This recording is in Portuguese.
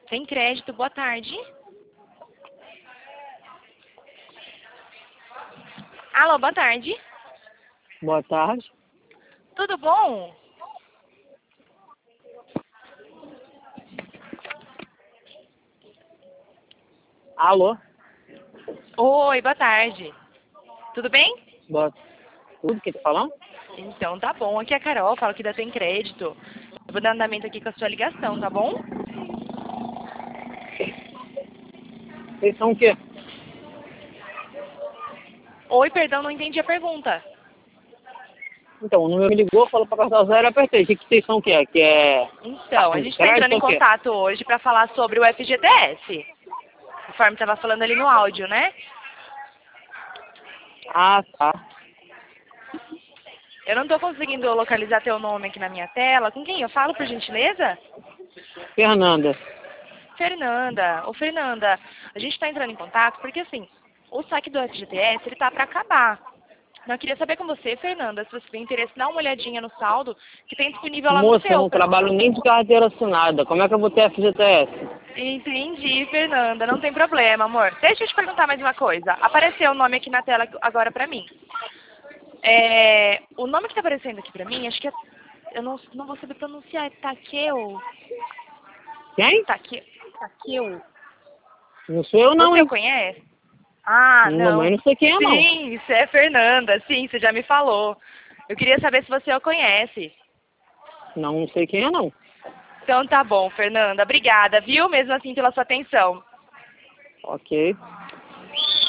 Sem crédito, boa tarde. Alô, boa tarde. Boa tarde. Tudo bom? Alô? Oi, boa tarde. Tudo bem? Boa... Tudo que tá falando? Então tá bom. Aqui é a Carol, falo que dá Tem Crédito. Eu vou dar andamento aqui com a sua ligação, tá bom? Vocês são o quê? Oi, perdão, não entendi a pergunta. Então, o número me ligou, falou pra cortar o zero, eu apertei. O que vocês são o quê? Que é... Então, a gente está crédito entrando em ou o quê? contato hoje para falar sobre o FGTS. Conforme estava falando ali no áudio, né? Ah, tá. Eu não estou conseguindo localizar teu nome aqui na minha tela. Com quem eu falo, por gentileza? Fernanda. Fernanda. Ô, Fernanda, a gente está entrando em contato porque, assim, o saque do FGTS, ele tá para acabar. Eu queria saber com você, Fernanda, se você tem interesse, dá uma olhadinha no saldo que tem disponível lá no Moça, eu seu. não trabalho nem de carteira assinada. Como é que eu vou ter FGTS? Entendi, Fernanda, não tem problema, amor. Deixa eu te perguntar mais uma coisa. Apareceu o nome aqui na tela agora pra mim. O nome que tá aparecendo aqui pra mim, acho que é... Eu não vou saber pronunciar, é Takeo. Quem? Takeo. Não sou eu não, Você o hein? conhece? Ah, Mamãe não. não sei quem é, não. Sim, você é Fernanda, sim, você já me falou. Eu queria saber se você o conhece. Não sei quem é, não. Então tá bom, Fernanda. Obrigada, viu? Mesmo assim pela sua atenção. Ok.